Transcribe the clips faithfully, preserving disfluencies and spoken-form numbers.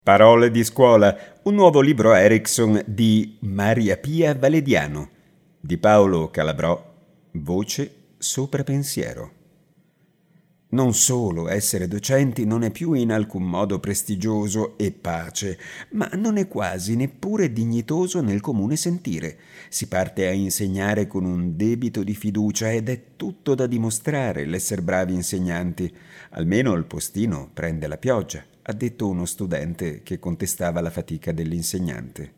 Parole di scuola, un nuovo libro Erickson di Maria Pia Valediano, di Paolo Calabrò, voce sopra pensiero. Non solo essere docenti non è più in alcun modo prestigioso e pace, ma non è quasi neppure dignitoso nel comune sentire. Si parte a insegnare con un debito di fiducia ed è tutto da dimostrare l'esser bravi insegnanti. Almeno il postino prende la pioggia, ha detto uno studente che contestava la fatica dell'insegnante.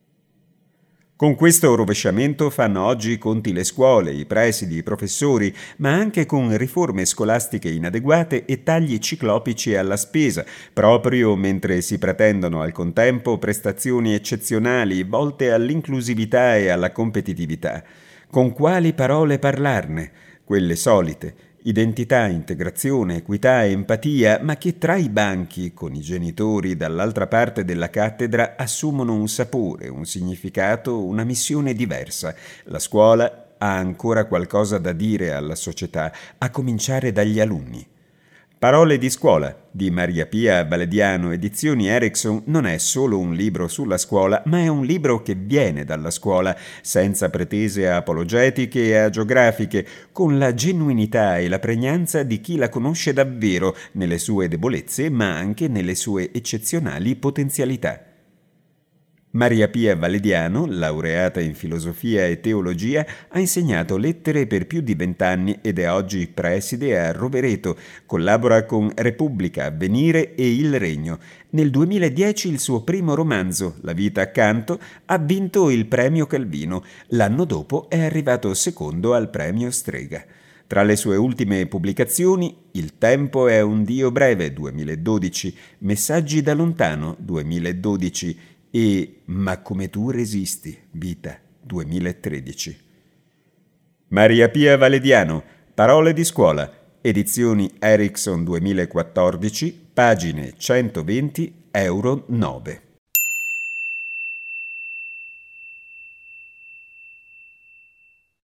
Con questo rovesciamento fanno oggi i conti le scuole, i presidi, i professori, ma anche con riforme scolastiche inadeguate e tagli ciclopici alla spesa, proprio mentre si pretendono al contempo prestazioni eccezionali volte all'inclusività e alla competitività. Con quali parole parlarne? Quelle solite: identità, integrazione, equità, empatia, ma che tra i banchi, con i genitori dall'altra parte della cattedra, assumono un sapore, un significato, una missione diversa. La scuola ha ancora qualcosa da dire alla società, a cominciare dagli alunni. Parole di scuola di Maria Pia Valediano, edizioni Erickson, non è solo un libro sulla scuola, ma è un libro che viene dalla scuola, senza pretese apologetiche e agiografiche, con la genuinità e la pregnanza di chi la conosce davvero, nelle sue debolezze, ma anche nelle sue eccezionali potenzialità. Maria Pia Valediano, laureata in filosofia e teologia, ha insegnato lettere per più di vent'anni ed è oggi preside a Rovereto. Collabora con Repubblica, Avvenire e Il Regno. Nel duemiladieci il suo primo romanzo, La vita accanto, ha vinto il premio Calvino. L'anno dopo è arrivato secondo al premio Strega. Tra le sue ultime pubblicazioni, Il tempo è un dio breve, duemiladodici, Messaggi da lontano, duemiladodici, e Ma come tu resisti, vita, duemilatredici. Maria Pia Valediano, Parole di scuola, edizioni Erickson duemilaquattordici, pagine centoventi, euro nove.